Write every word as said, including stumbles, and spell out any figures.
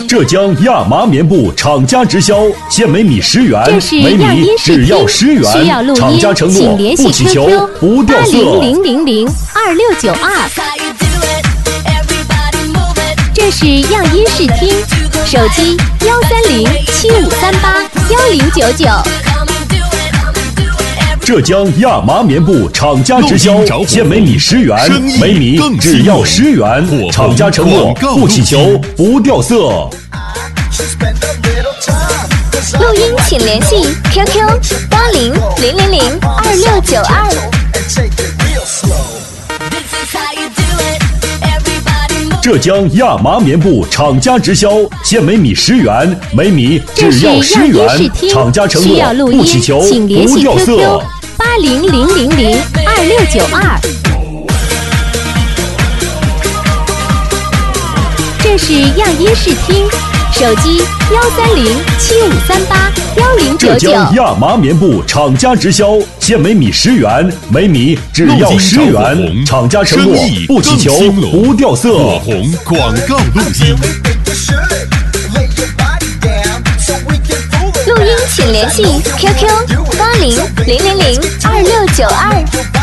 浙江亚麻棉布厂家直销，现每米十元，每米只要十元。 需要录音， 厂家承诺请联系不起球 Q Q 不掉色。 八零零零零二六九二。这是样音视听，手机幺三零七五三八幺零九九。 浙江亚麻棉布厂家直销，现每米十元，每米只要十元。厂家承诺不起球不掉色。 录音请联系 Q Q 八零零零零二六九二。 浙江亚麻棉布厂家直销，现每米十元，每米只要十元。厂家承诺不起球不掉色。 八零零零零二六九二。这是样音视听，手机幺三零七五三八幺零九九。 浙江亚麻棉布厂家直销，现每米十元，每米只要十元。厂家承诺不起球不掉色。 火红广告录音。 录音请联系 Q Q 八零零零零二六九二。